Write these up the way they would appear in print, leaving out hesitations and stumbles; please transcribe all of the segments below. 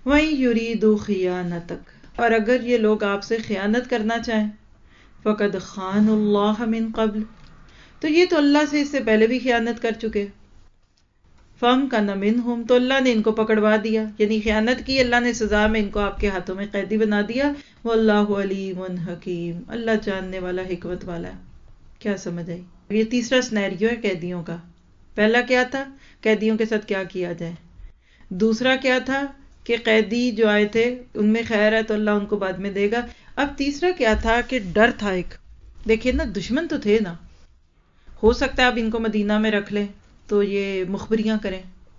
وَإِن يُرِيدُوا خِيَانَتَكَ، اور اگر یہ لوگ آپ سے خیانت کرنا چاہیں، فَقَدْ خَانُوا اللَّهَ مِن قَبْلُ، تو یہ تو اللہ سے اس سے پہلے بھی خیانت کر چکے. فَامْكَنَ مِنْهُمْ، تو اللہ نے ان کو پکڑوا دیا، یعنی خیانت کی، اللہ نے سزا میں ان کو آپ کے ہاتھوں میں قیدی بنا دیا. وَاللَّهُ عَلِيمٌ حَكِيمٌ، اللہ جاننے والا، حکمت والا ہے. کیا سمجھ آئی؟ یہ تیسرا سنیریو ہے قیدیوں کا. پہلا کیا تھا؟ قیدیوں کے ساتھ کیا کیا جائے. دوسرا کیا تھا کہ قیدی جو آئے تھے ان میں خیر ہے تو اللہ ان کو بعد میں دے گا. اب تیسرا کیا تھا کہ ڈر تھا ایک. دیکھیے نا، دشمن تو تھے نا. ہو سکتا ہے اب ان کو مدینہ میں رکھ لیں تو یہ مخبریاں کریں،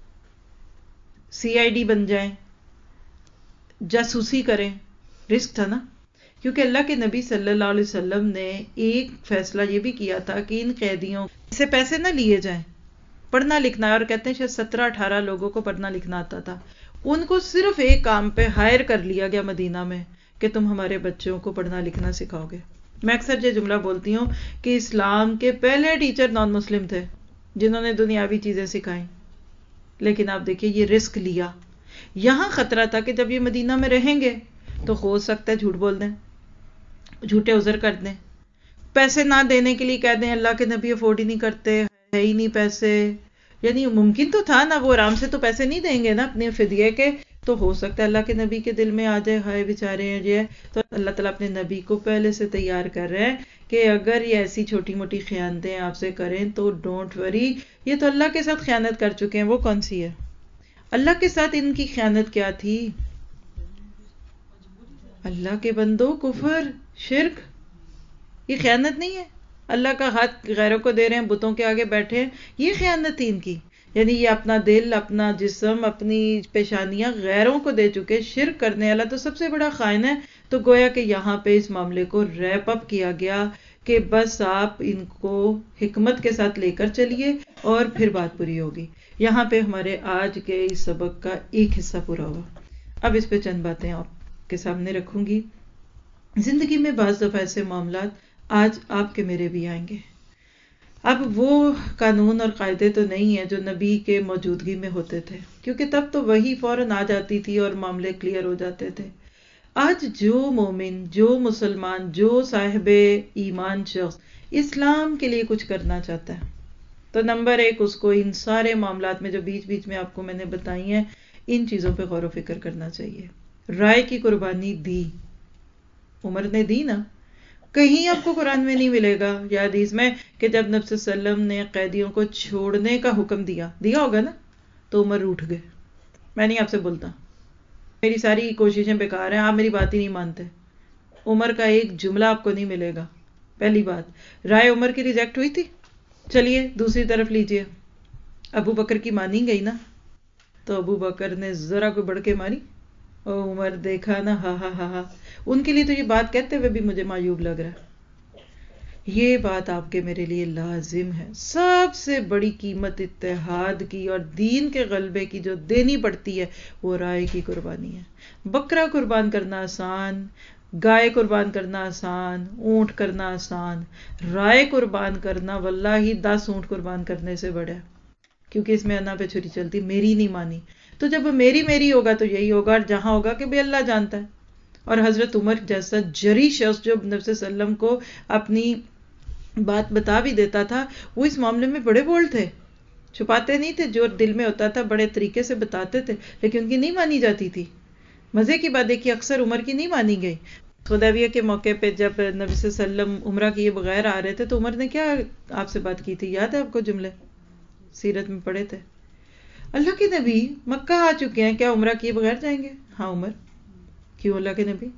CID بن جائیں، جاسوسی کریں. رسک تھا نا، کیونکہ اللہ کے نبی صلی اللہ علیہ وسلم نے ایک فیصلہ یہ بھی کیا تھا کہ ان قیدیوں سے پیسے نہ لیے جائیں. پڑھنا لکھنا، اور کہتے ہیں شاید 17-18 لوگوں کو پڑھنا لکھنا آتا تھا. ان کو صرف ایک کام پہ ہائر کر لیا گیا مدینہ میں کہ تم ہمارے بچوں کو پڑھنا لکھنا سکھاؤ گے. میں اکثر یہ جملہ بولتی ہوں کہ اسلام کے پہلے ٹیچر نان مسلم تھے جنہوں نے دنیاوی چیزیں سکھائیں. لیکن آپ دیکھیے یہ رسک لیا. یہاں خطرہ تھا کہ جب یہ مدینہ میں رہیں گے تو ہو سکتا ہے جھوٹ بول دیں، جھوٹے عذر کر دیں، پیسے نہ دینے کے لیے کہہ دیں اللہ کے نبی افورڈ ہی نہیں کرتے، ہے ہی نہیں پیسے. یعنی ممکن تو تھا نا، وہ آرام سے تو پیسے نہیں دیں گے نا اپنے فدیے کے. تو ہو سکتا ہے اللہ کے نبی کے دل میں آ جائے ہائے بیچارے ہیں یہ. تو اللہ تعالیٰ اپنے نبی کو پہلے سے تیار کر رہے ہیں کہ اگر یہ ایسی چھوٹی موٹی خیانتیں آپ سے کریں تو ڈونٹ وری، یہ تو اللہ کے ساتھ خیانت کر چکے ہیں. وہ کون سی ہے؟ اللہ کے ساتھ ان کی خیانت کیا تھی؟ اللہ کے بندوں، کفر، شرک. یہ خیانت نہیں ہے؟ اللہ کا ہاتھ غیروں کو دے رہے ہیں، بتوں کے آگے بیٹھے ہیں، یہ خیانت تھی ان کی. یعنی یہ اپنا دل، اپنا جسم، اپنی پیشانیاں غیروں کو دے چکے. شرک کرنے والا تو سب سے بڑا خائن ہے. تو گویا کہ یہاں پہ اس معاملے کو ریپ اپ کیا گیا کہ بس آپ ان کو حکمت کے ساتھ لے کر چلیے اور پھر بات پوری ہوگی. یہاں پہ ہمارے آج کے اس سبق کا ایک حصہ پورا ہوا. اب اس پہ چند باتیں آپ کے سامنے رکھوں گی. زندگی میں بعض دفعہ ایسے معاملات آج آپ کے میرے بھی آئیں گے. اب وہ قانون اور قاعدے تو نہیں ہیں جو نبی کے موجودگی میں ہوتے تھے، کیونکہ تب تو وہی فوراً آ جاتی تھی اور معاملے کلیئر ہو جاتے تھے. آج جو مومن، جو مسلمان، جو صاحب ایمان شخص اسلام کے لیے کچھ کرنا چاہتا ہے تو نمبر ایک اس کو ان سارے معاملات میں جو بیچ بیچ میں آپ کو میں نے بتائی ہیں ان چیزوں پہ غور و فکر کرنا چاہیے. رائے کی قربانی دی، عمر نے دی نا. کہیں آپ کو قرآن میں نہیں ملے گا یا حدیث میں کہ جب نبی صلی اللہ علیہ وسلم نے قیدیوں کو چھوڑنے کا حکم دیا ہوگا نا تو عمر روٹھ گئے. میں نہیں آپ سے بولتا، میری ساری کوششیں بیکار ہیں، آپ میری بات ہی نہیں مانتے. عمر کا ایک جملہ آپ کو نہیں ملے گا. پہلی بات، رائے عمر کی ریجیکٹ ہوئی تھی. چلیے دوسری طرف لیجئے، ابو بکر کی مانی گئی نا تو ابو بکر نے ذرا کو بڑھ کے ماری. او عمر دیکھا نا، ہاں ہاں ہاں ہاں. ان کے لیے تو یہ بات کہتے ہوئے بھی مجھے معیوب لگ رہا ہے. یہ بات آپ کے میرے لیے لازم ہے. سب سے بڑی قیمت اتحاد کی اور دین کے غلبے کی جو دینی پڑتی ہے وہ رائے کی قربانی ہے. بکرا قربان کرنا آسان، گائے قربان کرنا آسان، اونٹ کرنا آسان. رائے قربان کرنا واللہ 10 اونٹ قربان کرنے سے بڑا ہے، کیونکہ اس میں انا پہ چھری چلتی. میری نہیں مانی تو جب میری ہوگا تو یہی ہوگا، اور جہاں ہوگا کہ بے اللہ جانتا ہے. اور حضرت عمر جیسا جری شخص جو نبی صلی اللہ علیہ وسلم کو اپنی بات بتا بھی دیتا تھا، وہ اس معاملے میں بڑے بولڈ تھے. چھپاتے نہیں تھے، جو دل میں ہوتا تھا بڑے طریقے سے بتاتے تھے، لیکن ان کی نہیں مانی جاتی تھی. مزے کی بات دیکھیے، اکثر عمر کی نہیں مانی گئی. حدیبیہ کے موقع پہ جب نبی صلی اللہ علیہ وسلم عمرہ کیے بغیر آ رہے تھے تو عمر نے کیا آپ سے بات کی تھی؟ یاد ہے آپ کو؟ جملے سیرت میں پڑھے تھے. اللہ کے نبی مکہ آ چکے ہیں، کیا عمرہ کیے بغیر جائیں گے؟ ہاں عمر. کیوں اللہ کے نبی؟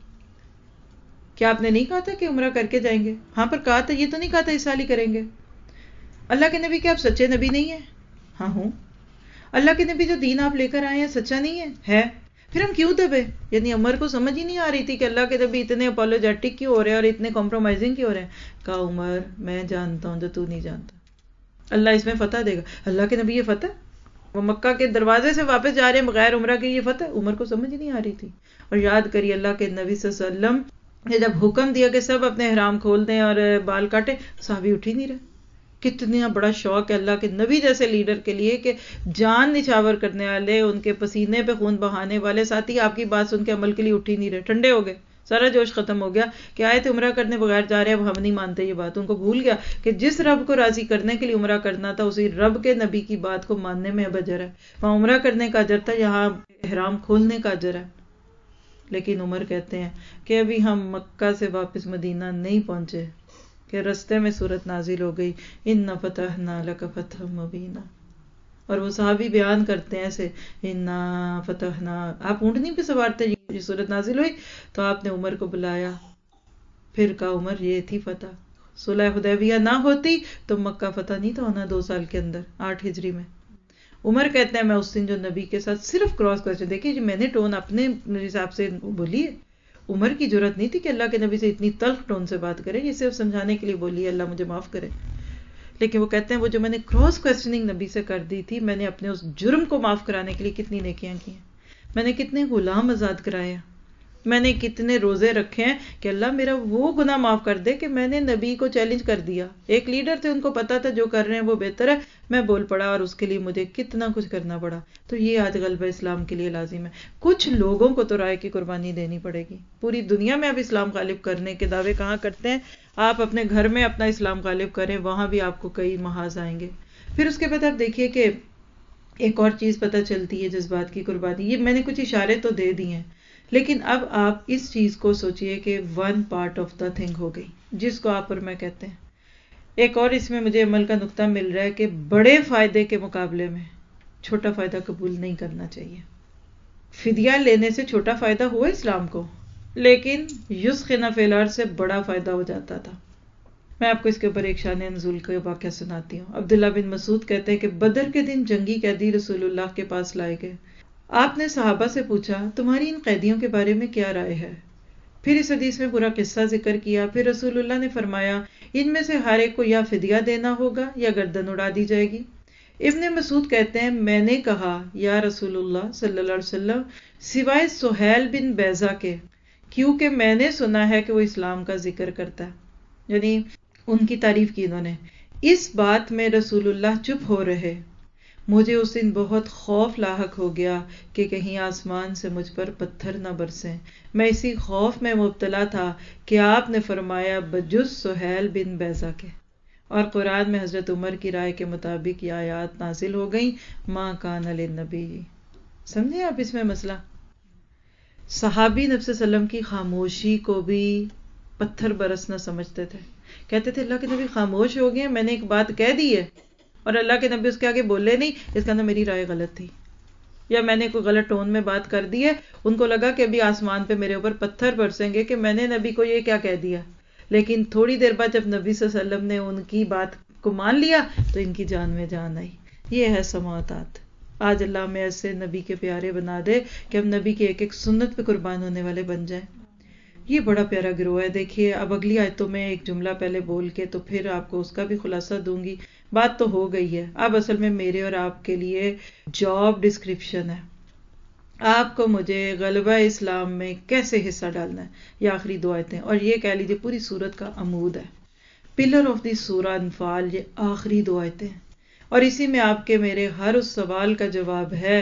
کیا آپ نے نہیں کہا تھا کہ عمرہ کر کے جائیں گے؟ ہاں پر کہا تھا، یہ تو نہیں کہا تھا اس سال ہی کریں گے. اللہ کے نبی کیا آپ سچے نبی نہیں ہیں؟ ہاں ہوں. اللہ کے نبی جو دین آپ لے کر آئے ہیں سچا نہیں ہے؟ پھر ہم کیوں دبے؟ یعنی عمر کو سمجھ ہی نہیں آ رہی تھی کہ اللہ کے نبی اتنے اپولوجیٹک کیوں ہو رہے ہیں اور اتنے کمپرومائزنگ کیوں ہو رہے ہیں. کہا عمر میں جانتا ہوں جو تو نہیں جانتا، اللہ اس میں فتح دے گا. اللہ کے نبی یہ فتح، وہ مکہ کے دروازے سے واپس جا رہے ہیں بغیر عمرہ کے، یہ فتح عمر کو سمجھ ہی نہیں آ رہی تھی. اور یاد کریے اللہ کے نبی صلی اللہ علیہ وسلم نے جب حکم دیا کہ سب اپنے احرام کھول دیں اور بال کاٹیں، صحابی اٹھ ہی نہیں رہے. کتنا بڑا شوق ہے اللہ کے نبی جیسے لیڈر کے لیے کہ جان نچھاور کرنے والے، ان کے پسینے پہ خون بہانے والے ساتھی آپ کی بات سن کے عمل کے لیے اٹھ ہی نہیں رہے، ٹھنڈے ہو گئے، سارا جوش ختم ہو گیا کہ آئے تھے عمرہ کرنے بغیر جا رہے ہیں، اب ہم نہیں مانتے یہ بات. ان کو بھول گیا کہ جس رب کو راضی کرنے کے لیے عمرہ کرنا تھا اسی رب کے نبی کی بات کو ماننے میں اب اجر ہے. وہاں عمرہ کرنے کا اجر تھا، یہاں احرام کھولنے کا اجر ہے. لیکن عمر کہتے ہیں کہ ابھی ہم مکہ سے واپس مدینہ نہیں پہنچے کہ رستے میں سورت نازل ہو گئی، اِنَّ فَتَحْنَا لَكَ فَتْحًا مُبِينًا. اور وہ صحابی بیان کرتے ہیں ایسے، اِنَّا فَتَحْنَا، آپ اونٹنی پہ سوار تھے، یہ سورت نازل ہوئی تو آپ نے عمر کو بلایا، پھر کہا عمر یہ تھی فتح. صلح حدیبیہ نہ ہوتی تو مکہ فتح نہیں تھا ہونا 2 سال کے اندر، 8 ہجری میں. عمر کہتے ہیں میں اس دن جو نبی کے ساتھ صرف کراس کوسچن، دیکھیے جی میں نے ٹون اپنے حساب سے بولی ہے، عمر کی جرات نہیں تھی کہ اللہ کے نبی سے اتنی تلخ ٹون سے بات کرے، یہ صرف سمجھانے کے لیے بولی ہے اللہ مجھے معاف کرے. لیکن وہ کہتے ہیں وہ جو میں نے کراس کوسچننگ نبی سے کر دی تھی، میں نے اپنے اس جرم کو معاف کرانے کے لیے کتنی نیکیاں کی ہیں، میں نے کتنے غلام آزاد کرائے ہیں، میں نے کتنے روزے رکھے ہیں کہ اللہ میرا وہ گناہ معاف کر دے کہ میں نے نبی کو چیلنج کر دیا. ایک لیڈر تھے، ان کو پتا تھا جو کر رہے ہیں وہ بہتر ہے، میں بول پڑا اور اس کے لیے مجھے کتنا کچھ کرنا پڑا. تو یہ آج غلبہ اسلام کے لیے لازم ہے. کچھ لوگوں کو تو رائے کی قربانی دینی پڑے گی. پوری دنیا میں اب اسلام غالب کرنے کے دعوے کہاں کرتے ہیں، آپ اپنے گھر میں اپنا اسلام غالب کریں، وہاں بھی آپ کو کئی محاذ آئیں گے. پھر اس کے بعد آپ دیکھیے کہ ایک اور چیز پتہ چلتی ہے، جذبات کی قربانی. یہ میں نے کچھ اشارے تو دے دی ہیں، لیکن اب آپ اس چیز کو سوچئے کہ one part of the thing ہو گئی، جس کو آپ اور میں کہتے ہیں. ایک اور اس میں مجھے عمل کا نقطہ مل رہا ہے کہ بڑے فائدے کے مقابلے میں چھوٹا فائدہ قبول نہیں کرنا چاہیے. فدیہ لینے سے چھوٹا فائدہ ہوا اسلام کو، لیکن یسخن فی الارض سے بڑا فائدہ ہو جاتا تھا. میں آپ کو اس کے اوپر ایک شان نزول کا واقعہ سناتی ہوں. عبداللہ بن مسعود کہتے ہیں کہ بدر کے دن جنگی قیدی رسول اللہ کے پاس لائے گئے. آپ نے صحابہ سے پوچھا تمہاری ان قیدیوں کے بارے میں کیا رائے ہے. پھر اس حدیث میں پورا قصہ ذکر کیا. پھر رسول اللہ نے فرمایا ان میں سے ہر ایک کو یا فدیہ دینا ہوگا یا گردن اڑا دی جائے گی. ابن مسعود کہتے ہیں میں نے کہا یا رسول اللہ صلی اللہ علیہ وسلم سوائے سہیل بن بیضہ کے، کیونکہ میں نے سنا ہے کہ وہ اسلام کا ذکر کرتا ہے، یعنی ان کی تعریف کی انہوں نے. اس بات میں رسول اللہ چپ ہو رہے. مجھے اس دن بہت خوف لاحق ہو گیا کہ کہیں آسمان سے مجھ پر پتھر نہ برسیں. میں اسی خوف میں مبتلا تھا کہ آپ نے فرمایا بجز سہیل بن بیضہ کے. اور قرآن میں حضرت عمر کی رائے کے مطابق یہ آیات نازل ہو گئیں ما کان للنبی. سمجھے آپ اس میں مسئلہ؟ صحابی نبی صلی اللہ علیہ وسلم کی خاموشی کو بھی پتھر برسنا سمجھتے تھے. کہتے تھے اللہ کے نبی خاموش ہو گئے، میں نے ایک بات کہہ دی ہے اور اللہ کے نبی اس کے آگے بولے نہیں، اس کا میری رائے غلط تھی یا میں نے کوئی غلط ٹون میں بات کر دی ہے. ان کو لگا کہ ابھی آسمان پہ میرے اوپر پتھر برسیں گے کہ میں نے نبی کو یہ کیا کہہ دیا. لیکن تھوڑی دیر بعد جب نبی صلی اللہ علیہ وسلم نے ان کی بات کو مان لیا تو ان کی جان میں جان آئی. یہ ہے سماعتات. آج اللہ ہمیں ایسے نبی کے پیارے بنا دے کہ ہم نبی کی ایک ایک سنت پہ قربان ہونے والے بن جائیں. یہ بڑا پیارا گروہ ہے. دیکھیے اب اگلی آیتوں میں ایک جملہ پہلے بول کے تو پھر آپ کو اس کا بھی خلاصہ دوں گی. بات تو ہو گئی ہے، اب اصل میں میرے اور آپ کے لیے جاب ڈسکرپشن ہے. آپ کو مجھے غلبہ اسلام میں کیسے حصہ ڈالنا ہے. یہ آخری 2 آیتیں اور یہ کہہ لیجیے پوری سورت کا عمود ہے، پلر آف دی سورہ انفال. یہ آخری 2 آیتیں ہیں اور اسی میں آپ کے میرے ہر اس سوال کا جواب ہے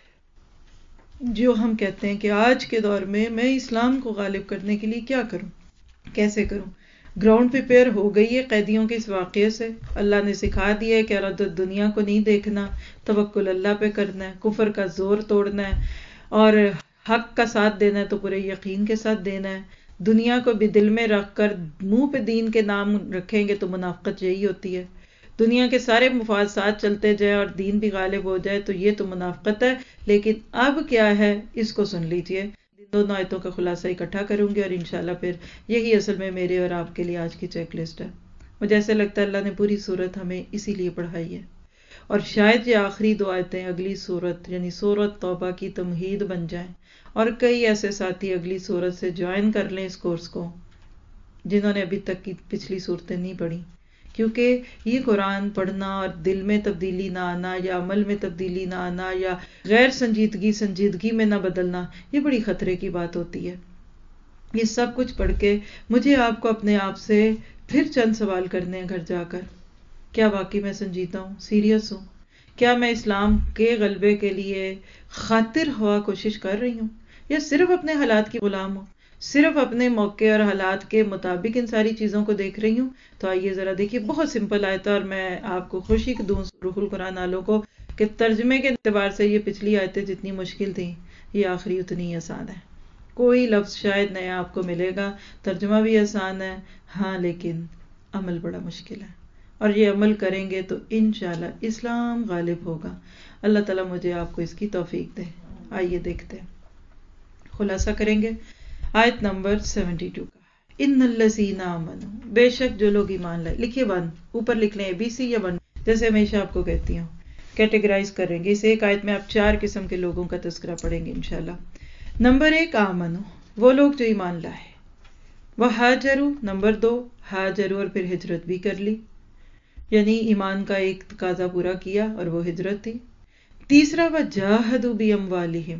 جو ہم کہتے ہیں کہ آج کے دور میں اسلام کو غالب کرنے کے لیے کیا کروں، کیسے کروں. گراؤنڈ پریپیئر ہو گئی ہے قیدیوں کے اس واقعے سے. اللہ نے سکھا دیا ہے کہ ردت دنیا کو نہیں دیکھنا، توکل اللہ پہ کرنا ہے، کفر کا زور توڑنا ہے اور حق کا ساتھ دینا ہے تو پورے یقین کے ساتھ دینا ہے. دنیا کو بھی دل میں رکھ کر منہ پہ دین کے نام رکھیں گے تو منافقت یہی ہوتی ہے. دنیا کے سارے مفاد ساتھ چلتے جائیں اور دین بھی غالب ہو جائے تو یہ تو منافقت ہے. لیکن اب کیا ہے اس کو سن لیجئے. 2 آیتوں کا خلاصہ اکٹھا کروں گی اور انشاءاللہ پھر یہی اصل میں میرے اور آپ کے لیے آج کی چیک لسٹ ہے. مجھے ایسے لگتا ہے اللہ نے پوری صورت ہمیں اسی لیے پڑھائی ہے اور شاید یہ آخری 2 آیتیں اگلی صورت یعنی صورت توبہ کی تمہید بن جائیں اور کئی ایسے ساتھی اگلی صورت سے جوائن کر لیں اس کورس کو جنہوں نے ابھی تک کی پچھلی صورتیں نہیں پڑھی. کیونکہ یہ قرآن پڑھنا اور دل میں تبدیلی نہ آنا یا عمل میں تبدیلی نہ آنا یا غیر سنجیدگی میں نہ بدلنا، یہ بڑی خطرے کی بات ہوتی ہے. یہ سب کچھ پڑھ کے مجھے آپ کو اپنے آپ سے پھر چند سوال کرنے ہیں گھر جا کر کیا واقعی میں سنجیدہ ہوں، سیریس ہوں؟ کیا میں اسلام کے غلبے کے لیے خاطر ہوا کوشش کر رہی ہوں، یا صرف اپنے حالات کی غلام ہوں، صرف اپنے موقع اور حالات کے مطابق ان ساری چیزوں کو دیکھ رہی ہوں؟ تو آئیے ذرا دیکھیے، بہت سمپل آیت ہے، اور میں آپ کو خوشی دوں روح القرآن والوں کو کہ ترجمے کے اعتبار سے یہ پچھلی آیتیں جتنی مشکل تھیں یہ آخری اتنی ہی آسان ہے. کوئی لفظ شاید نیا آپ کو ملے گا، ترجمہ بھی آسان ہے ہاں، لیکن عمل بڑا مشکل ہے، اور یہ عمل کریں گے تو انشاءاللہ اسلام غالب ہوگا. اللہ تعالیٰ مجھے آپ کو اس کی توفیق دے. آئیے دیکھتے ہیں، خلاصہ کریں گے آیت نمبر 72 کا. ان الذین آمنوا، بے شک جو لوگ ایمان لائے. لکھیے 1، اوپر لکھ لیں ABC یا 1، جیسے ہمیشہ آپ کو کہتی ہوں. کیٹیگرائز کریں گے، اس ایک آیت میں آپ 4 قسم کے لوگوں کا تذکرہ پڑھیں گے انشاءاللہ. نمبر 1 آمنو، وہ لوگ جو ایمان لائے. وہاجروا، نمبر 2 ہاجروا اور پھر ہجرت بھی کر لی، یعنی ایمان کا ایک تقاضا پورا کیا اور وہ ہجرت تھی. تیسرا وجاہدوا باموالہم،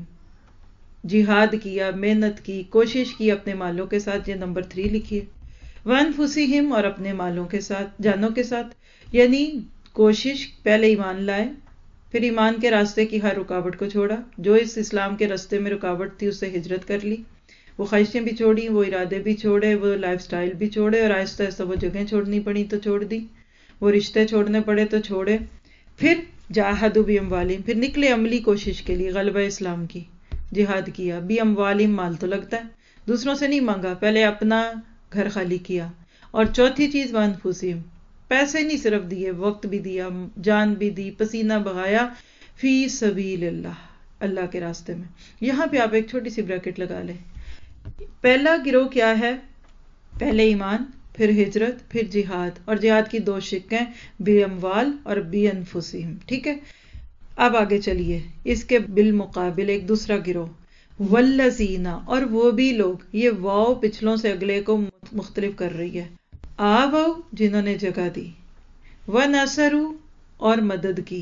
جہاد کیا، محنت کی، کوشش کی اپنے مالوں کے ساتھ، یہ نمبر 3 لکھیے. وانفسہم، اور اپنے مالوں کے ساتھ، جانوں کے ساتھ، یعنی کوشش، پہلے ایمان لائے، پھر ایمان کے راستے کی ہر رکاوٹ کو چھوڑا، جو اس اسلام کے راستے میں رکاوٹ تھی اس سے ہجرت کر لی، وہ خواہشیں بھی چھوڑی، وہ ارادے بھی چھوڑے، وہ لائف سٹائل بھی چھوڑے، اور آہستہ آہستہ وہ جگہیں چھوڑنی پڑی تو چھوڑ دی، وہ رشتے چھوڑنے پڑے تو چھوڑے. پھر جاہدوا باموالہم، پھر نکلے عملی کوشش کے لیے غلبہ اسلام کی، جہاد کیا. باموالہم، مال تو لگتا ہے، دوسروں سے نہیں مانگا، پہلے اپنا گھر خالی کیا. اور چوتھی چیز وانفسہم، پیسے نہیں صرف دیے، وقت بھی دیا، جان بھی دی، پسینہ بہایا فی سبیل اللہ، اللہ کے راستے میں. یہاں پہ آپ ایک چھوٹی سی بریکٹ لگا لیں. پہلا گروہ کیا ہے؟ پہلے ایمان، پھر ہجرت، پھر جہاد، اور جہاد کی 2 شق ہیں، بے اموال اور بے انفسہم. ٹھیک ہے، اب آگے چلیے. اس کے بالمقابل ایک دوسرا گروہ، والذین، اور وہ بھی لوگ، یہ واو پچھلوں سے اگلے کو مختلف کر رہی ہے. آووا، جنہوں نے جگہ دی، ونصروا، اور مدد کی.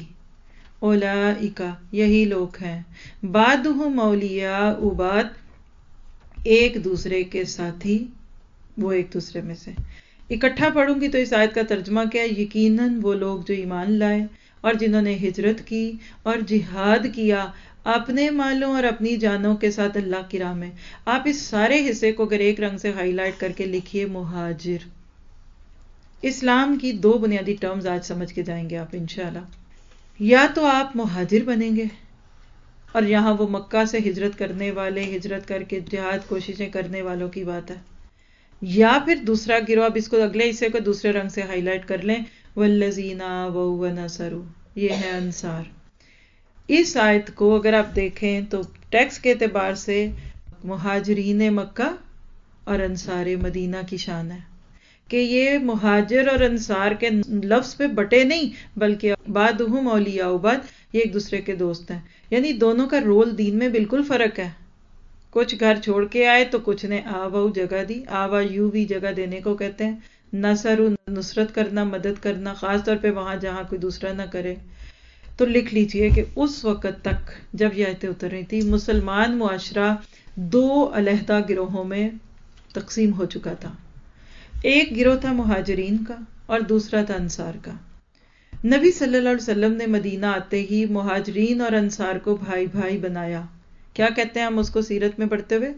اولئک، یہی لوگ ہیں، بعضهم اولیاء بعض، ایک دوسرے کے ساتھی، وہ ایک دوسرے میں سے. اکٹھا پڑھوں گی تو اس آیت کا ترجمہ کیا ہے؟ یقیناً وہ لوگ جو ایمان لائے اور جنہوں نے ہجرت کی اور جہاد کیا اپنے مالوں اور اپنی جانوں کے ساتھ اللہ کی راہ میں. آپ اس سارے حصے کو اگر ایک رنگ سے ہائی لائٹ کر کے لکھیے، مہاجر. اسلام کی 2 بنیادی ٹرمز آج سمجھ کے جائیں گے آپ انشاءاللہ. یا تو آپ مہاجر بنیں گے، اور یہاں وہ مکہ سے ہجرت کرنے والے، ہجرت کر کے جہاد کوششیں کرنے والوں کی بات ہے. یا پھر دوسرا گروہ، اب اس کو اگلے حصے کو دوسرے رنگ سے ہائی لائٹ کر لیں، والذین آووا ونصروا، یہ ہے انصار. اس آیت کو اگر آپ دیکھیں تو ٹیکسٹ کے اعتبار سے مہاجرین مکہ اور انصار مدینہ کی شان ہے کہ یہ مہاجر اور انصار کے لفظ پہ بٹے نہیں، بلکہ بعضهم اولیاء بعض، یہ ایک دوسرے کے دوست ہیں. یعنی دونوں کا رول دین میں بالکل فرق ہے. کچھ گھر چھوڑ کے آئے تو کچھ نے آوا جگہ دی. آوا یو بھی جگہ دینے کو کہتے ہیں. نصر، نصرت کرنا، مدد کرنا، خاص طور پہ وہاں جہاں کوئی دوسرا نہ کرے. تو لکھ لیجئے کہ اس وقت تک جب یہ آیتیں اتر رہی تھی، مسلمان معاشرہ 2 علیحدہ گروہوں میں تقسیم ہو چکا تھا. ایک گروہ تھا مہاجرین کا اور دوسرا تھا انصار کا. نبی صلی اللہ علیہ وسلم نے مدینہ آتے ہی مہاجرین اور انصار کو بھائی بھائی بنایا. کیا کہتے ہیں ہم اس کو سیرت میں پڑھتے ہوئے؟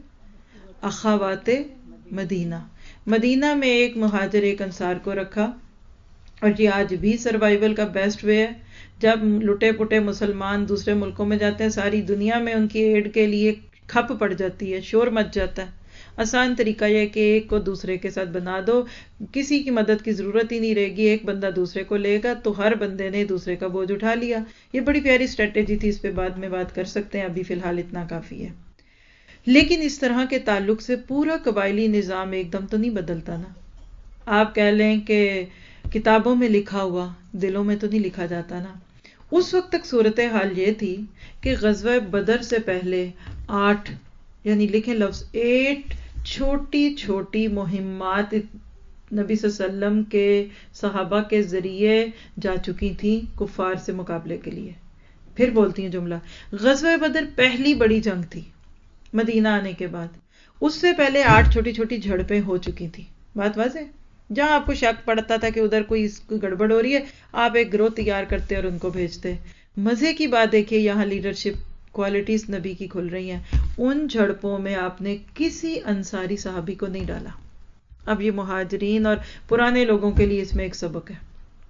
اخوات مدینہ. مدینہ میں ایک مہاجر ایک انصار کو رکھا، اور یہ آج بھی سروائیول کا بیسٹ وے ہے. جب لٹے پٹے مسلمان دوسرے ملکوں میں جاتے ہیں، ساری دنیا میں ان کی ایڈ کے لیے کھپ پڑ جاتی ہے، شور مچ جاتا ہے. آسان طریقہ یہ ہے کہ ایک کو دوسرے کے ساتھ بنا دو، کسی کی مدد کی ضرورت ہی نہیں رہے گی، ایک بندہ دوسرے کو لے گا تو ہر بندے نے دوسرے کا بوجھ اٹھا لیا. یہ بڑی پیاری اسٹریٹجی تھی، اس پہ بعد میں بات کر سکتے ہیں، ابھی فی الحال اتنا کافی ہے. لیکن اس طرح کے تعلق سے پورا قبائلی نظام ایک دم تو نہیں بدلتا نا. آپ کہہ لیں کہ کتابوں میں لکھا ہوا دلوں میں تو نہیں لکھا جاتا نا. اس وقت تک صورتحال یہ تھی کہ غزوہ بدر سے پہلے 8، یعنی لکھیں لفظ 8 چھوٹی چھوٹی مہمات نبی صلی اللہ علیہ وسلم کے صحابہ کے ذریعے جا چکی تھیں کفار سے مقابلے کے لیے. پھر بولتی ہیں جملہ، غزوہ بدر پہلی بڑی جنگ تھی مدینہ آنے کے بعد. اس سے پہلے 8 چھوٹی چھوٹی جھڑپیں ہو چکی تھی. بات واضح؟ جہاں آپ کو شک پڑتا تھا کہ ادھر کوئی گڑبڑ ہو رہی ہے، آپ ایک گروہ تیار کرتے اور ان کو بھیجتے. مزے کی بات دیکھیے یہاں لیڈرشپ کوالٹیز نبی کی کھل رہی ہیں. ان جھڑپوں میں آپ نے کسی انصاری صحابی کو نہیں ڈالا. اب یہ مہاجرین اور پرانے لوگوں کے لیے اس میں ایک سبق ہے.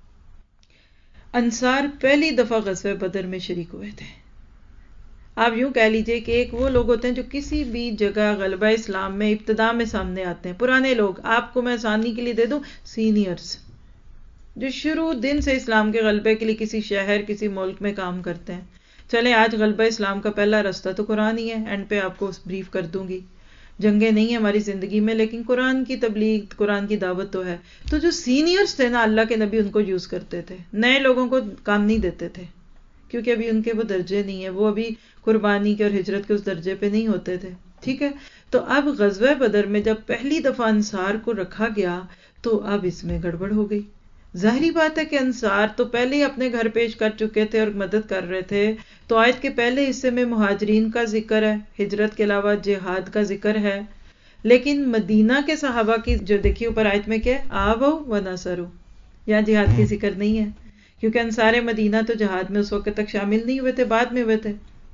انصار پہلی دفعہ غزوہ بدر میں شریک ہوئے تھے. آپ یوں کہہ لیجئے کہ ایک وہ لوگ ہوتے ہیں جو کسی بھی جگہ غلبہ اسلام میں ابتدا میں سامنے آتے ہیں. پرانے لوگ، آپ کو میں آسانی کے لیے دے دوں، سینئرز جو شروع دن سے اسلام کے غلبے کے لیے کسی شہر کسی ملک میں کام کرتے ہیں. چلیں آج غلبہ اسلام کا پہلا رستہ تو قرآن ہی ہے. اینڈ پہ آپ کو بریف کر دوں گی. جنگیں نہیں ہیں ہماری زندگی میں، لیکن قرآن کی تبلیغ، قرآن کی دعوت تو ہے. تو جو سینئرز تھے نا، اللہ کے نبی ان کو یوز کرتے تھے. نئے لوگوں کو کام نہیں دیتے تھے کیونکہ ابھی ان کے وہ درجے نہیں ہیں، وہ ابھی قربانی کے اور ہجرت کے اس درجے پہ نہیں ہوتے تھے. ٹھیک ہے. تو اب غزوہ بدر میں جب پہلی دفعہ انصار کو رکھا گیا تو اب اس میں گڑبڑ ہو گئی. ظاہری بات ہے کہ انصار تو پہلے ہی اپنے گھر پیش کر چکے تھے اور مدد کر رہے تھے. تو آیت کے پہلے حصے میں مہاجرین کا ذکر ہے، ہجرت کے علاوہ جہاد کا ذکر ہے. لیکن مدینہ کے صحابہ کی جو دیکھیے اوپر آیت میں کیا ہے، آووا ونصروا، یہاں جہاد کی ذکر نہیں ہے کیونکہ انصار مدینہ تو جہاد میں اس وقت تک شامل نہیں ہوئے تھے، بعد میں ہوئے تھے.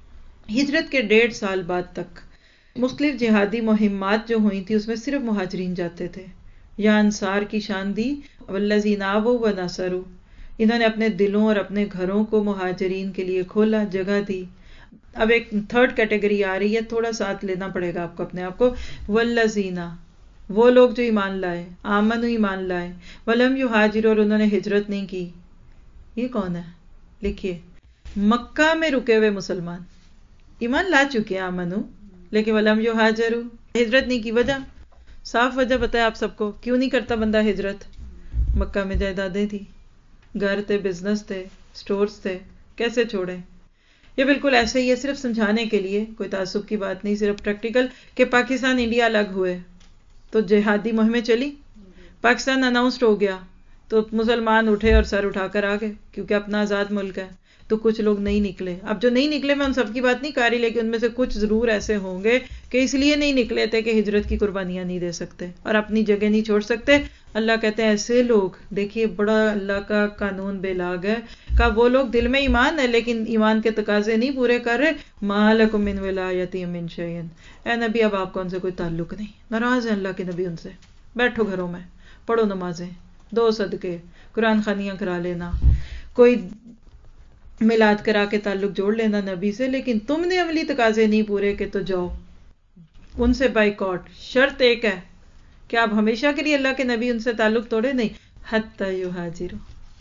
ہجرت کے 1.5 سال بعد تک مختلف جہادی مہمات جو ہوئی تھی اس میں صرف مہاجرین جاتے تھے. یا انصار کی شان دی، والذین آووا ونصروا، انہوں نے اپنے دلوں اور اپنے گھروں کو مہاجرین کے لیے کھولا، جگہ دی. اب ایک تھرڈ کیٹیگری آ رہی ہے، تھوڑا ساتھ لینا پڑے گا آپ کو اپنے آپ کو. والذین، وہ لوگ جو ایمان لائے، آمنوا ایمان لائے، ولم یہاجروا، اور انہوں نے ہجرت نہیں کی. یہ کون ہے؟ لکھیے، مکہ میں رکے ہوئے مسلمان ایمان لا چکے ہیں، آمنوا، لیکن ولم یہاجروا، ہجرت نہیں کی. وجہ صاف وجہ بتایا آپ سب کو، کیوں نہیں کرتا بندہ ہجرت؟ مکہ میں جائیدادیں تھی، گھر تھے، بزنس تھے، سٹورز تھے، کیسے چھوڑیں؟ یہ بالکل ایسے ہی ہے، صرف سمجھانے کے لیے، کوئی تعصب کی بات نہیں، صرف پریکٹیکل. کہ پاکستان انڈیا الگ ہوئے تو جہادی مہمیں چلی، پاکستان اناؤنسڈ ہو گیا تو مسلمان اٹھے اور سر اٹھا کر آ گئے کیونکہ اپنا آزاد ملک ہے. تو کچھ لوگ نہیں نکلے. اب جو نہیں نکلے میں ان سب کی بات نہیں کر رہی، لیکن ان میں سے کچھ ضرور ایسے ہوں گے کہ اس لیے نہیں نکلے تھے کہ ہجرت کی قربانیاں نہیں دے سکتے اور اپنی جگہ نہیں چھوڑ سکتے. اللہ کہتے ہیں ایسے لوگ، دیکھیے بڑا اللہ کا قانون بے لاگ ہے، کہ وہ لوگ دل میں ایمان ہے لیکن ایمان کے تقاضے نہیں پورے کر رہے. ما لکم من ولایتہم من شیء، اے نبی اب آپ کا ان سے کوئی تعلق نہیں. ناراض ہے اللہ کے نبی ان سے. بیٹھو گھروں میں، پڑھو نمازیں، دو صدقے، قرآن خوانیاں کرا لینا، کوئی میلاد کرا کے تعلق جوڑ لینا نبی سے، لیکن تم نے عملی تقاضے نہیں پورے کہ تو جاؤ ان سے بائیکاٹ. شرط ایک ہے کہ آپ ہمیشہ کے لیے اللہ کے نبی ان سے تعلق توڑے نہیں، حتی یہاجروا.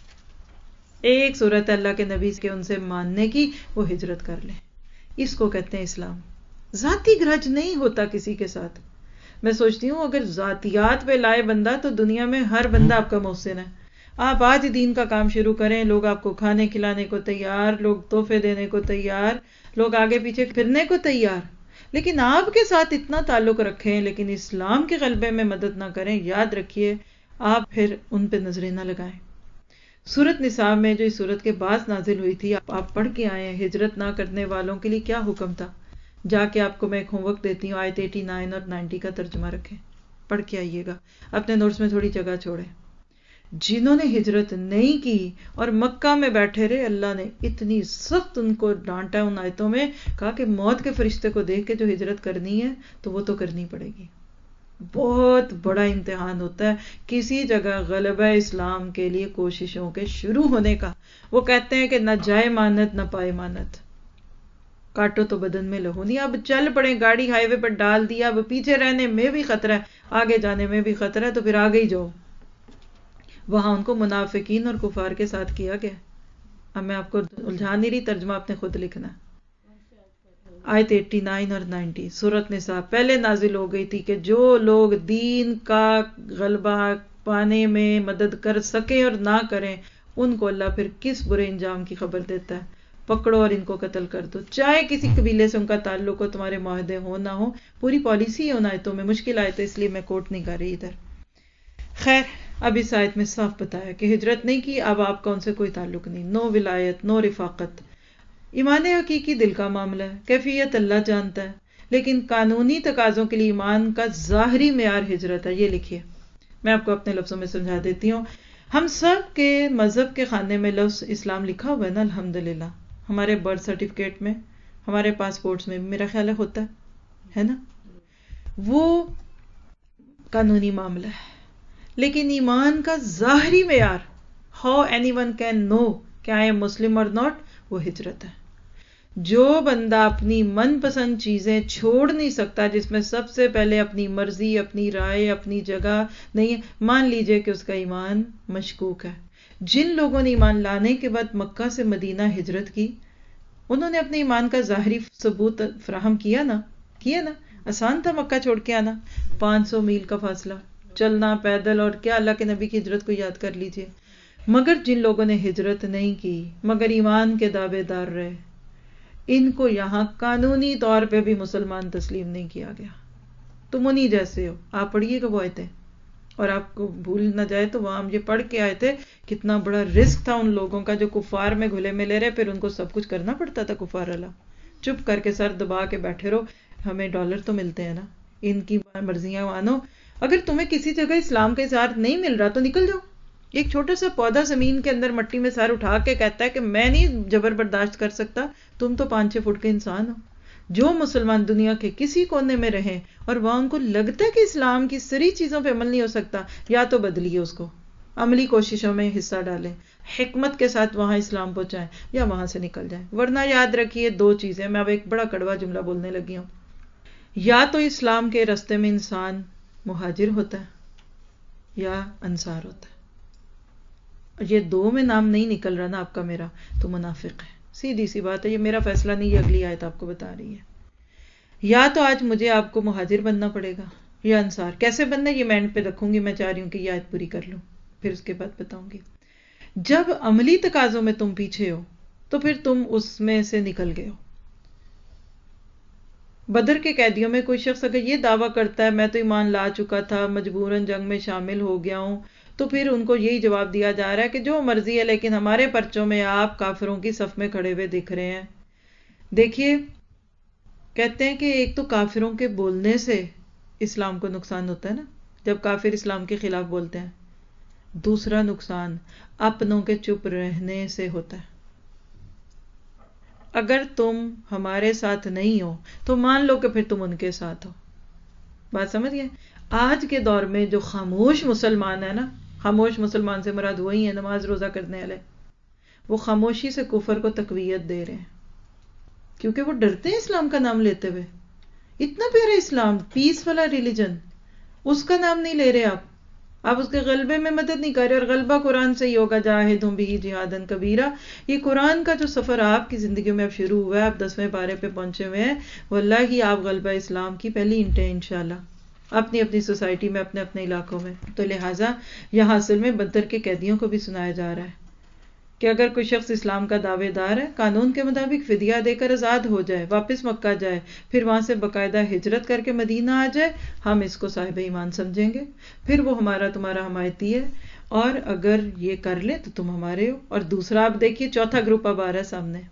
ایک صورت ہے اللہ کے نبی کے ان سے ماننے کی، وہ ہجرت کر لیں. اس کو کہتے ہیں اسلام. ذاتی گرج نہیں ہوتا کسی کے ساتھ. میں سوچتی ہوں اگر ذاتیات پہ لائے بندہ تو دنیا میں ہر بندہ آپ کا محسن ہے. آپ آج دین کا کام شروع کریں، لوگ آپ کو کھانے کھلانے کو تیار، لوگ تحفے دینے کو تیار، لوگ آگے پیچھے پھرنے کو تیار. لیکن آپ کے ساتھ اتنا تعلق رکھیں لیکن اسلام کے غلبے میں مدد نہ کریں، یاد رکھیے آپ پھر ان پہ نظریں نہ لگائیں. سورۃ نساء میں جو اس سورت کے بعد نازل ہوئی تھی، آپ پڑھ کے آئے ہیں، ہجرت نہ کرنے والوں کے لیے کیا حکم تھا. جا کے آپ کو میں ایک ہوم ورک دیتی ہوں، آیت 89 اور 90 کا ترجمہ رکھیں، پڑھ کے آئیے گا، اپنے نوٹس میں تھوڑی جگہ چھوڑیں. جنہوں نے ہجرت نہیں کی اور مکہ میں بیٹھے رہے، اللہ نے اتنی سخت ان کو ڈانٹا ان آیتوں میں، کہا کہ موت کے فرشتے کو دیکھ کے جو ہجرت کرنی ہے تو وہ تو کرنی پڑے گی. بہت بڑا امتحان ہوتا ہے کسی جگہ غلبہ اسلام کے لیے کوششوں کے شروع ہونے کا. وہ کہتے ہیں کہ نہ جائے مانت نہ پائے مانت، کاٹو تو بدن میں لہو نہیں. اب چل پڑے، گاڑی ہائی وے پر ڈال دیا، اب پیچھے رہنے میں بھی خطرہ ہے، آگے جانے میں بھی خطرہ ہے، تو پھر آگے ہی جاؤ. وہاں ان کو منافقین اور کفار کے ساتھ کیا گیا. اب میں آپ کو الجھا نہیں رہی، ترجمہ آپ نے خود لکھنا. آیت 89 اور 90 سورۃ نساء پہلے نازل ہو گئی تھی کہ جو لوگ دین کا غلبہ پانے میں مدد کر سکیں اور نہ کریں، ان کو اللہ پھر کس برے انجام کی خبر دیتا ہے. پکڑو اور ان کو قتل کر دو، چاہے کسی قبیلے سے ان کا تعلق ہو، تمہارے معاہدے ہو نہ ہو. پوری پالیسی ہے ان آیتوں میں، مشکل آیت ہے اس لیے میں کوٹ نہیں کر رہی ادھر. خیر، اب اس آیت میں صاف بتایا کہ ہجرت نہیں کی، اب آپ کا ان سے کوئی تعلق نہیں، نو ولایت، نو رفاقت. ایمان حقیقی دل کا معاملہ ہے، کیفیت اللہ جانتا ہے، لیکن قانونی تقاضوں کے لیے ایمان کا ظاہری معیار ہجرت ہے. یہ لکھیے، میں آپ کو اپنے لفظوں میں سمجھا دیتی ہوں. ہم سب کے مذہب کے خانے میں لفظ اسلام لکھا ہوا ہے نا الحمدللہ. ہمارے برتھ سرٹیفکیٹ میں، ہمارے پاسپورٹس میں میرا خیال ہے ہوتا ہے نا. وہ قانونی معاملہ ہے. لیکن ایمان کا ظاہری معیار، how anyone can know کہ آئی ایم مسلم اور ناٹ، وہ ہجرت ہے. جو بندہ اپنی من پسند چیزیں چھوڑ نہیں سکتا، جس میں سب سے پہلے اپنی مرضی، اپنی رائے، اپنی جگہ نہیں ہے، مان لیجئے کہ اس کا ایمان مشکوک ہے. جن لوگوں نے ایمان لانے کے بعد مکہ سے مدینہ ہجرت کی، انہوں نے اپنے ایمان کا ظاہری ثبوت فراہم کیا نا. آسان تھا مکہ چھوڑ کے آنا، 500 میل کا فاصلہ، چلنا پیدل، اور کیا اللہ کے نبی کی ہجرت کو یاد کر لیجئے. مگر جن لوگوں نے ہجرت نہیں کی مگر ایمان کے دعوے دار رہے، ان کو یہاں قانونی طور پہ بھی مسلمان تسلیم نہیں کیا گیا. تم انہی جیسے ہو. آپ پڑھیے گا وہ آیتیں، اور آپ کو بھول نہ جائے تو وہاں ہم یہ پڑھ کے آئے تھے کتنا بڑا رسک تھا ان لوگوں کا جو کفار میں گھلے میں لے رہے، پھر ان کو سب کچھ کرنا پڑتا تھا کفار والا. چپ کر کے سر دبا کے بیٹھے رہو، ہمیں ڈالر تو ملتے ہیں نا، ان کی مرضیاں مانو. اگر تمہیں کسی جگہ اسلام کا اظہار نہیں مل رہا تو نکل جاؤ. ایک چھوٹا سا پودا زمین کے اندر مٹی میں سر اٹھا کے کہتا ہے کہ میں نہیں جبر برداشت کر سکتا. تم تو 5-6 فٹ کے انسان ہو. جو مسلمان دنیا کے کسی کونے میں رہیں اور وہاں ان کو لگتا ہے کہ اسلام کی سری چیزوں پہ عمل نہیں ہو سکتا، یا تو بدلیے اس کو، عملی کوششوں میں حصہ ڈالیں، حکمت کے ساتھ وہاں اسلام پہنچائیں، یا وہاں سے نکل جائیں. ورنہ یاد رکھیے 2 چیزیں. میں اب ایک بڑا کڑوا جملہ بولنے لگی ہوں. یا تو اسلام کے راستے میں انسان مہاجر ہوتا ہے یا انصار ہوتا ہے. یہ 2 میں نام نہیں نکل رہا نا آپ کا میرا، تو منافق ہے. سیدھی سی بات ہے، یہ میرا فیصلہ نہیں، یہ اگلی آیت آپ کو بتا رہی ہے. یا تو آج مجھے آپ کو مہاجر بننا پڑے گا یا انصار. کیسے بننا یہ میں اینڈ پہ رکھوں گی. میں چاہ رہی ہوں کہ یہ آیت پوری کر لوں، پھر اس کے بعد بتاؤں گی. جب عملی تقاضوں میں تم پیچھے ہو تو پھر تم اس میں سے نکل گئے ہو. بدر کے قیدیوں میں کوئی شخص اگر یہ دعویٰ کرتا ہے میں تو ایمان لا چکا تھا، مجبوراً جنگ میں شامل ہو گیا ہوں، تو پھر ان کو یہی جواب دیا جا رہا ہے کہ جو مرضی ہے، لیکن ہمارے پرچوں میں آپ کافروں کی صف میں کھڑے ہوئے دکھ رہے ہیں. دیکھیے، کہتے ہیں کہ ایک تو کافروں کے بولنے سے اسلام کو نقصان ہوتا ہے نا، جب کافر اسلام کے خلاف بولتے ہیں. دوسرا نقصان اپنوں کے چپ رہنے سے ہوتا ہے. اگر تم ہمارے ساتھ نہیں ہو تو مان لو کہ پھر تم ان کے ساتھ ہو. بات سمجھ گئے؟ آج کے دور میں جو خاموش مسلمان ہے نا، خاموش مسلمان سے مراد وہی ہے نماز روزہ کرنے والے، وہ خاموشی سے کفر کو تقویت دے رہے ہیں، کیونکہ وہ ڈرتے ہیں اسلام کا نام لیتے ہوئے. اتنا پیارا اسلام، پیس والا ریلیجن، اس کا نام نہیں لے رہے آپ اس کے غلبے میں مدد نہیں کر رہے. اور غلبہ قرآن سے ہی ہوگا، جاہدہم بہ جہادن کبیرہ. یہ قرآن کا جو سفر آپ کی زندگی میں اب شروع ہوا ہے، آپ 10ویں پارے پہ پہنچے ہوئے ہیں، واللہ ہی آپ غلبہ اسلام کی پہلی اینٹیں ہیں انشاءاللہ، اپنی اپنی سوسائٹی میں، اپنے اپنے علاقوں میں. تو لہٰذا یہاں اصل میں بدر کے قیدیوں کو بھی سنایا جا رہا ہے کہ اگر کوئی شخص اسلام کا دعوے دار ہے، قانون کے مطابق فدیہ دے کر آزاد ہو جائے، واپس مکہ جائے، پھر وہاں سے باقاعدہ ہجرت کر کے مدینہ آ جائے، ہم اس کو صاحب ایمان سمجھیں گے، پھر وہ ہمارا تمہارا حمایتی ہے. اور اگر یہ کر لے تو تم ہمارے ہو. اور دوسرا آپ دیکھیے، چوتھا گروپ اب آ رہا ہے سامنے.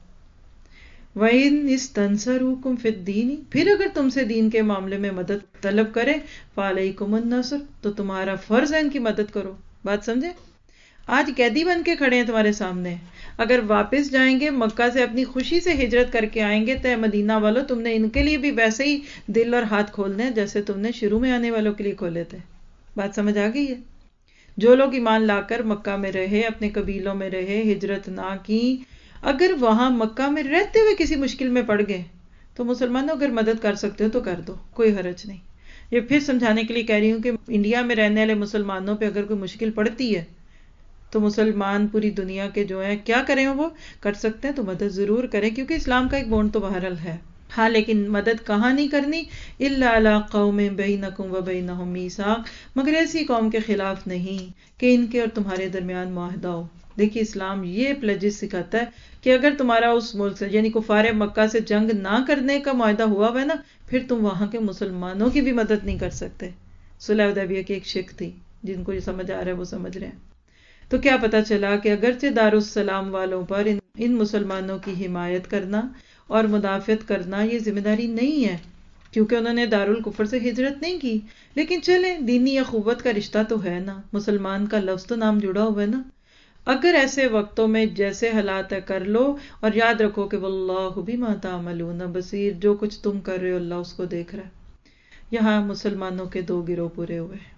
وَإِنْ اسْتَنْصَرُوكُمْ فِي الدِّينِ، پھر اگر تم سے دین کے معاملے میں مدد طلب کرے، فَعَلَيْكُمُ النَّصْرُ، تو تمہارا فرض ہے ان کی مدد کرو. بات سمجھے؟ آج قیدی بن کے کھڑے ہیں تمہارے سامنے. اگر واپس جائیں گے مکہ سے، اپنی خوشی سے ہجرت کر کے آئیں گے، تو مدینہ والوں تم نے ان کے لیے بھی ویسے ہی دل اور ہاتھ کھولنے ہیں جیسے تم نے شروع میں آنے والوں کے لیے کھولے تھے. بات سمجھ آ گئی ہے؟ جو لوگ ایمان لا کر مکہ میں رہے، اپنے قبیلوں میں رہے، ہجرت نہ کی، اگر وہاں مکہ میں رہتے ہوئے کسی مشکل میں پڑ گئے تو مسلمانوں اگر مدد کر سکتے ہو تو کر دو، کوئی حرج نہیں. یہ پھر سمجھانے کے لیے کہہ رہی ہوں کہ انڈیا میں رہنے والے مسلمانوں پہ اگر کوئی مشکل پڑتی ہے تو مسلمان پوری دنیا کے جو ہیں کیا کریں، وہ کر سکتے ہیں تو مدد ضرور کریں، کیونکہ اسلام کا ایک بونڈ تو بہرحال ہے. ہاں، لیکن مدد کہاں نہیں کرنی؟ الا علی قوم بینکم و بینہم میثاق، مگر ایسی قوم کے خلاف نہیں کہ ان کے اور تمہارے درمیان معاہدہ ہو. دیکھیے اسلام یہ پلیجز سکھاتا ہے کہ اگر تمہارا اس ملک سے یعنی کفار مکہ سے جنگ نہ کرنے کا معاہدہ ہوا ہوا ہے نا، پھر تم وہاں کے مسلمانوں کی بھی مدد نہیں کر سکتے. صلح حدیبیہ کی ایک شک تھی، جن کو یہ سمجھ آ رہا ہے وہ سمجھ رہے ہیں. تو کیا پتا چلا کہ اگرچہ دارالسلام والوں پر ان مسلمانوں کی حمایت کرنا اور مدافعت کرنا یہ ذمہ داری نہیں ہے، کیونکہ انہوں نے دارالکفر سے ہجرت نہیں کی. لیکن چلیں دینی اخوت کا رشتہ تو ہے نا، مسلمان کا لفظ تو نام جڑا ہوا ہے نا. اگر ایسے وقتوں میں جیسے حالات ہے کر لو، اور یاد رکھو کہ واللہ بما تعملون بصیر، جو کچھ تم کر رہے ہو اللہ اس کو دیکھ رہا ہے. یہاں مسلمانوں کے دو گروہ پورے ہوئے.